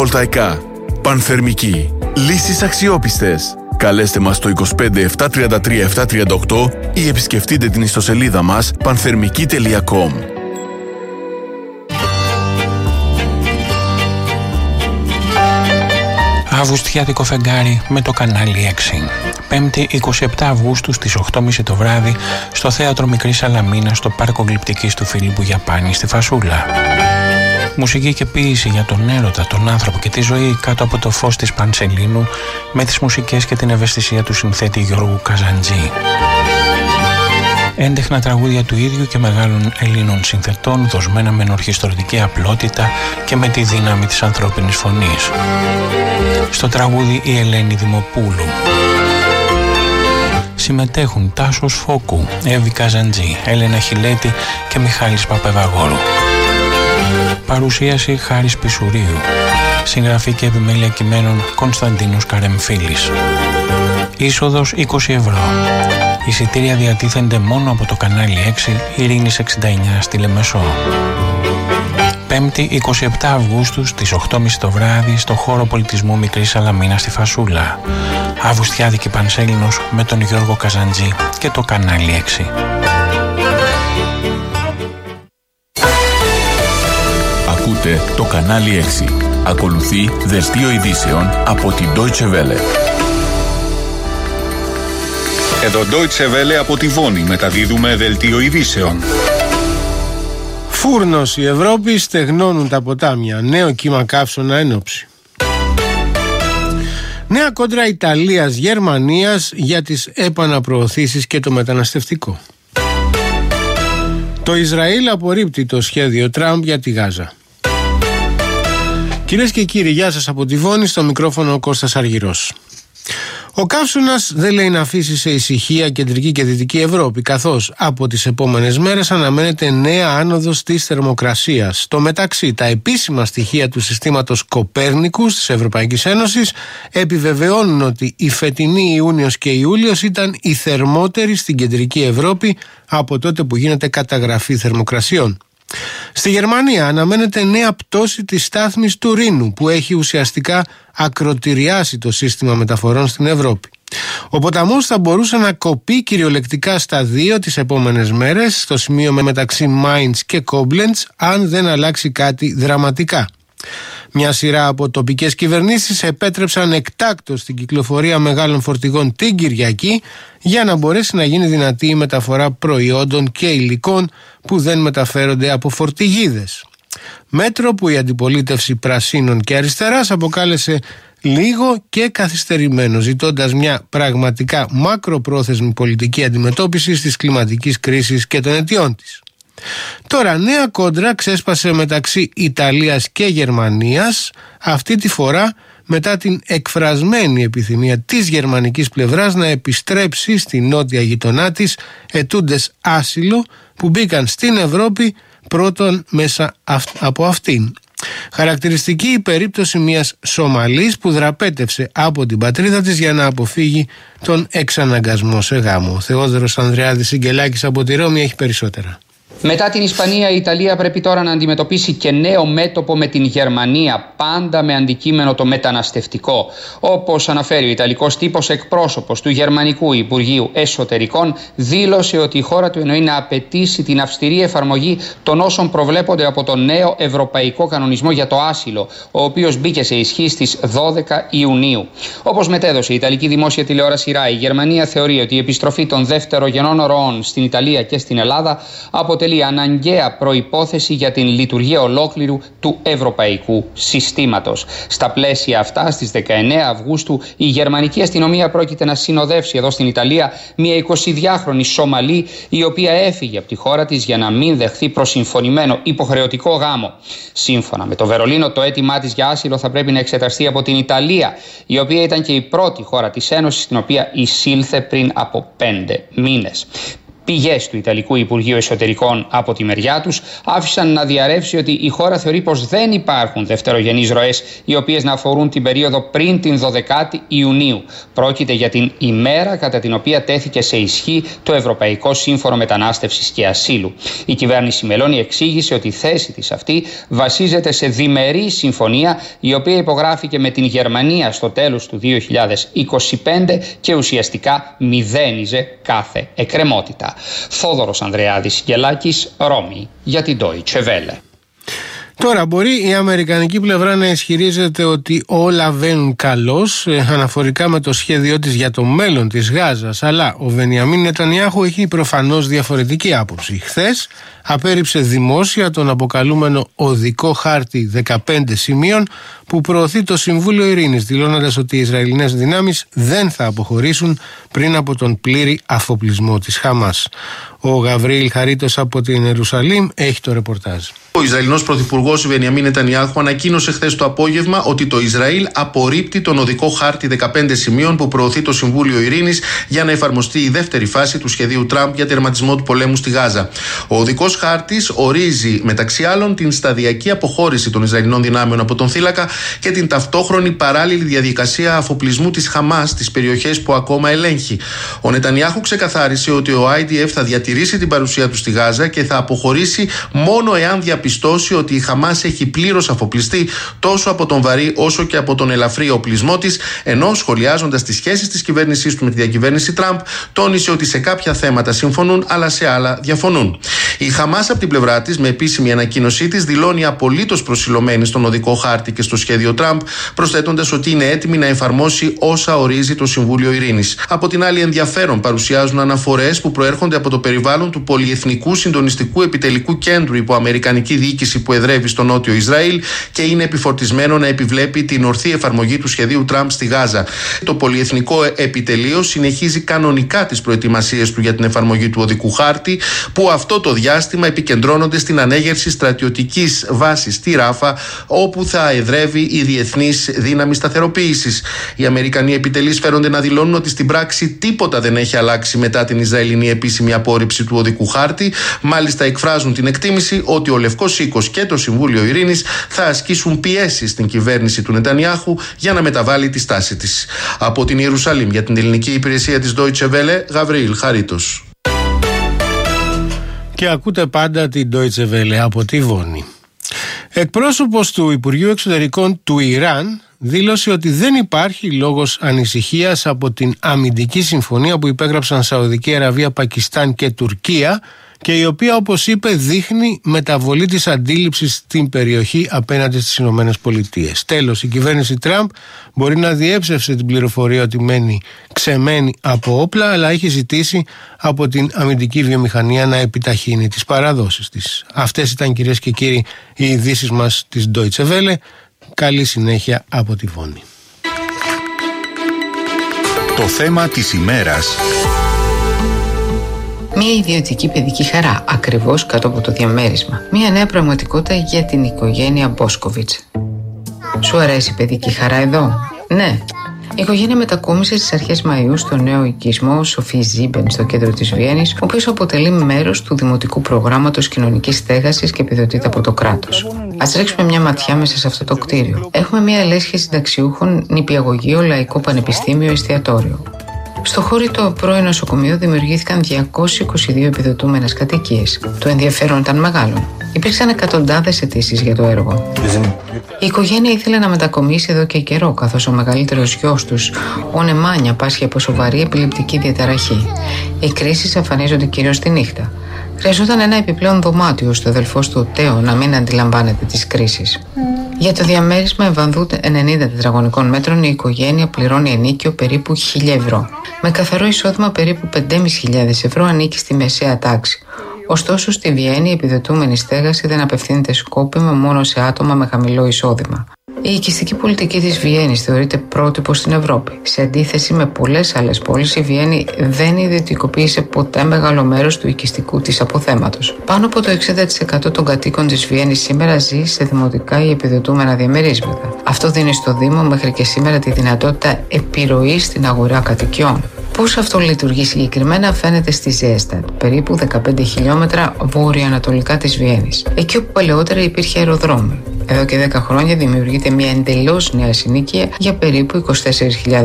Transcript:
Βολταϊκά. Πανθερμική. Λύσεις αξιόπιστες. Καλέστε μας στο 25 733 738 ή επισκεφτείτε την ιστοσελίδα μας panthermiki.com. Αυγουστιάτικο φεγγάρι με το κανάλι 6. 5η 27 Αυγούστου στις 8.30 το βράδυ στο Θέατρο Μικρής Σαλαμίνας στο Πάρκο Γλυπτικής του Φίλιππου Γιαπάνη στη Φασούλα. Μουσική και ποίηση για τον έρωτα, τον άνθρωπο και τη ζωή κάτω από το φως της Πανσελίνου με τις μουσικές και την ευαισθησία του συνθέτη Γιώργου Καζαντζή. Έντεχνα τραγούδια του ίδιου και μεγάλων Ελλήνων συνθετών δοσμένα με ενορχιστρωτική απλότητα και με τη δύναμη της ανθρώπινης φωνής. Στο τραγούδι η Ελένη Δημοπούλου. Συμμετέχουν Τάσος Φόκου, Εύη Καζαντζή, Έλενα Χιλέτη και Μιχάλης Παπεβαγόρου. Παρουσίαση Χάρης Πισουρίου. Συγγραφή και επιμέλεια κειμένων Κωνσταντίνος Καρεμφίλης. Είσοδος 20 ευρώ. Εισιτήρια διατίθενται μόνο από το κανάλι 6 Ειρήνης 69 στη Λεμεσό. 5η 27 Αυγούστου στις 8.30 το βράδυ στο χώρο πολιτισμού Μικρής Σαλαμίνα στη Φασούλα. Αυγουστιάδικη Πανσέλινος με τον Γιώργο Καζαντζή και το κανάλι 6. Ακούτε το κανάλι 6. Ακολουθεί δελτίο ειδήσεων από την Deutsche Welle. Εδώ Deutsche Welle από τη Βόνη μεταδίδουμε δελτίο ειδήσεων. Φούρνος η Ευρώπη, στεγνώνουν τα ποτάμια. Νέο κύμα καύσωνα ένωψη. Νέα κόντρα Ιταλίας-Γερμανίας για τις επαναπροωθήσεις και το μεταναστευτικό. Το Ισραήλ απορρίπτει το σχέδιο Τραμπ για τη Γάζα. Κυρίες και κύριοι, γεια σας από τη Βόνη, στο μικρόφωνο ο Κώστας Αργυρός. Ο καύσωνας δεν λέει να αφήσει σε ησυχία κεντρική και δυτική Ευρώπη, καθώς από τις επόμενες μέρες αναμένεται νέα άνοδος της θερμοκρασίας. Στο μεταξύ, τα επίσημα στοιχεία του συστήματος Κοπέρνικους της Ευρωπαϊκής Ένωσης επιβεβαιώνουν ότι η φετινή Ιούνιος και Ιούλιος ήταν η θερμότερη στην κεντρική Ευρώπη από τότε που γίνεται καταγραφή θερμοκρασιών. Στη Γερμανία αναμένεται νέα πτώση της στάθμης του Ρήνου, που έχει ουσιαστικά ακροτηριάσει το σύστημα μεταφορών στην Ευρώπη. Ο ποταμός θα μπορούσε να κοπεί κυριολεκτικά στα 2 τις επόμενες μέρες, στο σημείο μεταξύ Μάιντς και Κόμπλεντς, αν δεν αλλάξει κάτι δραματικά. Μια σειρά από τοπικές κυβερνήσεις επέτρεψαν εκτάκτως την κυκλοφορία μεγάλων φορτηγών την Κυριακή για να μπορέσει να γίνει δυνατή η μεταφορά προϊόντων και υλικών που δεν μεταφέρονται από φορτηγίδες. Μέτρο που η αντιπολίτευση Πρασίνων και Αριστεράς αποκάλεσε λίγο και καθυστερημένο, ζητώντας μια πραγματικά μακροπρόθεσμη πολιτική αντιμετώπιση της κλιματικής κρίσης και των αιτιών της. Τώρα νέα κόντρα ξέσπασε μεταξύ Ιταλίας και Γερμανίας, αυτή τη φορά μετά την εκφρασμένη επιθυμία της γερμανικής πλευράς να επιστρέψει στη νότια γειτονά της αιτούντες άσυλο που μπήκαν στην Ευρώπη πρώτον μέσα από αυτήν. Χαρακτηριστική η περίπτωση μιας Σομαλής που δραπέτευσε από την πατρίδα της για να αποφύγει τον εξαναγκασμό σε γάμο. Ο Θεόδωρος Ανδρεάδης Σιγκελάκης από τη Ρώμη έχει περισσότερα. Μετά την Ισπανία, η Ιταλία πρέπει τώρα να αντιμετωπίσει και νέο μέτωπο με την Γερμανία, πάντα με αντικείμενο το μεταναστευτικό. Όπως αναφέρει ο Ιταλικός τύπος, εκπρόσωπος του Γερμανικού Υπουργείου Εσωτερικών δήλωσε ότι η χώρα του εννοεί να απαιτήσει την αυστηρή εφαρμογή των όσων προβλέπονται από τον νέο Ευρωπαϊκό Κανονισμό για το Άσυλο, ο οποίος μπήκε σε ισχύ στις 12 Ιουνίου. Όπως μετέδωσε η Ιταλική δημόσια τηλεόραση RAI, η Γερμανία θεωρεί ότι η επιστροφή των δευτερογενών ροών στην Ιταλία και στην Ελλάδα αποτελεί αναγκαία προϋπόθεση για την λειτουργία ολόκληρου του ευρωπαϊκού συστήματος. Στα πλαίσια αυτά, στις 19 Αυγούστου, η γερμανική αστυνομία πρόκειται να συνοδεύσει εδώ στην Ιταλία μια 22χρονη Σομαλή, η οποία έφυγε από τη χώρα της για να μην δεχθεί προσυμφωνημένο υποχρεωτικό γάμο. Σύμφωνα με το Βερολίνο, το αίτημά της για άσυλο θα πρέπει να εξεταστεί από την Ιταλία, η οποία ήταν και η πρώτη χώρα της Ένωσης στην οποία εισήλθε πριν από 5 μήνες. Πηγές του Ιταλικού Υπουργείου Εσωτερικών από τη μεριά τους άφησαν να διαρρεύσει ότι η χώρα θεωρεί πως δεν υπάρχουν δευτερογενείς ροές οι οποίες να αφορούν την περίοδο πριν την 12η Ιουνίου. Πρόκειται για την ημέρα κατά την οποία τέθηκε σε ισχύ το Ευρωπαϊκό Σύμφωνο Μετανάστευσης και Ασύλου. Η κυβέρνηση Μελώνη εξήγησε ότι η θέση της αυτή βασίζεται σε διμερή συμφωνία η οποία υπογράφηκε με την Γερμανία στο τέλος του 2025 και ουσιαστικά μηδένιζε κάθε εκκρεμότητα. Θόδωρος Ανδρεάδης Γελάκης, Ρώμη, για την Deutsche Welle. Τώρα μπορεί η αμερικανική πλευρά να ισχυρίζεται ότι όλα βαίνουν καλώς αναφορικά με το σχέδιό της για το μέλλον της Γάζας, αλλά ο Μπενιαμίν Νετανιάχου έχει προφανώς διαφορετική άποψη. Χθες απέρριψε δημόσια τον αποκαλούμενο οδικό χάρτη 15 σημείων που προωθεί το Συμβούλιο Ειρήνης, δηλώνοντας ότι οι Ισραηλινές δυνάμεις δεν θα αποχωρήσουν πριν από τον πλήρη αφοπλισμό της Χαμάς. Ο Γαβρίλ Χαρίτος από την Ιερουσαλήμ έχει το ρεπορτάζ. Ο Ισραηλινός Πρωθυπουργός Μπενιαμίν Νετανιάχου ανακοίνωσε χθες το απόγευμα ότι το Ισραήλ απορρίπτει τον οδικό χάρτη 15 σημείων που προωθεί το Συμβούλιο Ειρήνης για να εφαρμοστεί η δεύτερη φάση του σχεδίου Τραμπ για τερματισμό του πολέμου στη Γάζα. Ο οδικός χάρτης ορίζει μεταξύ άλλων την σταδιακή αποχώρηση των Ισραηλινών δυνάμεων από τον θύλακα και την ταυτόχρονη παράλληλη διαδικασία αφοπλισμού της Χαμάς στις περιοχές που ακόμα ελέγχει. Ο Νετανιάχου ξεκαθάρισε ότι ο IDF θα διατηρήσει την παρουσία του στη Γάζα και θα αποχωρήσει μόνο εάν διαπιστώσει ότι η Χαμάς έχει πλήρως αφοπλιστεί τόσο από τον βαρύ όσο και από τον ελαφρύ οπλισμό της, ενώ σχολιάζοντας τις σχέσεις της κυβέρνησής του με τη διακυβέρνηση Τραμπ, τόνισε ότι σε κάποια θέματα συμφωνούν αλλά σε άλλα διαφωνούν. Η Χαμάς από την πλευρά της, με επίσημη ανακοίνωσή της, δηλώνει απολύτως προσιλωμένη στον οδικό χάρτη και στο σχέδιο Τραμπ, προσθέτοντας ότι είναι έτοιμη να εφαρμόσει όσα ορίζει το Συμβούλιο Ειρήνης. Από την άλλη, ενδιαφέρον παρουσιάζουν αναφορές που προέρχονται από το περιβάλλον του Πολυεθνικού Συντονιστικού Επιτελικού Κέντρου υπό αμερικανική διοίκηση που εδρεύει στο νότιο Ισραήλ και είναι επιφορτισμένο να επιβλέπει την ορθή εφαρμογή του σχεδίου Τραμπ στη Γάζα. Το Πολυεθνικό Επιτελείο συνεχίζει κανονικά τις προετοιμασίες του για την εφαρμογή του οδικού χάρτη, που αυτό το διάστημα επικεντρώνονται στην ανέγερση στρατιωτικής βάσης στη Ράφα, όπου θα εδρεύει η Διεθνής Δύναμη Σταθεροποίησης. Οι Αμερικανοί επιτελείς φέρονται να δηλώνουν ότι στην πράξη τίποτα δεν έχει αλλάξει μετά την Ισραηλινή επίσημη απόρριψη του οδικού χάρτη. Μάλιστα, εκφράζουν την εκτίμηση ότι ο Λευκός Οίκος και το Συμβούλιο Ειρήνης θα ασκήσουν πιέσεις στην κυβέρνηση του Νετανιάχου για να μεταβάλει τη στάση της. Από την Ιερουσαλήμ για την ελληνική υπηρεσία της Deutsche Welle, Γαβρίλ Χαρίτος. Και ακούτε πάντα την Deutsche Welle από τη Βόνη. Εκπρόσωπος του Υπουργείου Εξωτερικών του Ιράν δήλωσε ότι δεν υπάρχει λόγος ανησυχίας από την αμυντική συμφωνία που υπέγραψαν Σαουδική Αραβία, Πακιστάν και Τουρκία και η οποία, όπως είπε, δείχνει μεταβολή της αντίληψης στην περιοχή απέναντι στις Ηνωμένες Πολιτείες. Τέλος, η κυβέρνηση Τραμπ μπορεί να διέψευσε την πληροφορία ότι μένει ξεμένη από όπλα, αλλά έχει ζητήσει από την αμυντική βιομηχανία να επιταχύνει τις παραδόσεις της. Αυτές ήταν, κυρίες και κύριοι, οι ειδήσεις μας της Deutsche Welle. Καλή συνέχεια από τη Βόνη. Το θέμα της ημέρας. Μια ιδιωτική παιδική χαρά, ακριβώς κάτω από το διαμέρισμα. Μια νέα πραγματικότητα για την οικογένεια Μπόσκοβιτς. Σου αρέσει η παιδική χαρά εδώ? Ναι. Η οικογένεια μετακόμισε στις αρχές Μαΐου στο νέο οικισμό Σοφί Ζίμπεν στο κέντρο της Βιέννης, ο οποίος αποτελεί μέρος του Δημοτικού Προγράμματος Κοινωνικής Στέγασης και επιδοτείται από το κράτος. Ας ρίξουμε μια ματιά μέσα σε αυτό το κτίριο. Έχουμε μια λέσχη συνταξιούχων, νηπιαγωγείο, λαϊκό πανεπιστήμιο, εστιατόριο. Στο χώριτο πρώην νοσοκομείο δημιουργήθηκαν 222 επιδοτούμενες κατοικίες. Το ενδιαφέρον ήταν μεγάλο. Υπήρξαν εκατοντάδες αιτήσεις για το έργο. Η οικογένεια ήθελε να μετακομίσει εδώ και καιρό, καθώς ο μεγαλύτερος γιος τους, ο Νεμάνια, πάσχει από σοβαρή επιληπτική διαταραχή. Οι κρίσεις εμφανίζονται κυρίως τη νύχτα. Χρειαζόταν ένα επιπλέον δωμάτιο στο αδελφός του Τέο να μην αντιλαμβάνεται τις κρίσεις. Για το διαμέρισμα Εμβανδού 90 τετραγωνικών μέτρων η οικογένεια πληρώνει ενίκιο περίπου 1.000 ευρώ. Με καθαρό εισόδημα περίπου 5.500 ευρώ ανήκει στη μεσαία τάξη. Ωστόσο, στη Βιέννη η επιδοτούμενη στέγαση δεν απευθύνεται σκόπιμα μόνο σε άτομα με χαμηλό εισόδημα. Η οικιστική πολιτική της Βιέννης θεωρείται πρότυπο στην Ευρώπη. Σε αντίθεση με πολλές άλλες πόλεις, η Βιέννη δεν ιδιωτικοποίησε ποτέ μεγάλο μέρος του οικιστικού της αποθέματος. Πάνω από το 60% των κατοίκων της Βιέννης σήμερα ζει σε δημοτικά ή επιδοτούμενα διαμερίσματα. Αυτό δίνει στο Δήμο μέχρι και σήμερα τη δυνατότητα επιρροής στην αγορά κατοικιών. Πώς αυτό λειτουργεί συγκεκριμένα φαίνεται στη Ζέστατ, περίπου 15 χιλιόμετρα βόρεια-ανατολικά της Βιέννης, εκεί όπου παλαιότερα υπήρχε αεροδρόμιο. Εδώ και 10 χρόνια δημιουργείται μια εντελώς νέα συνοικία για περίπου 24.000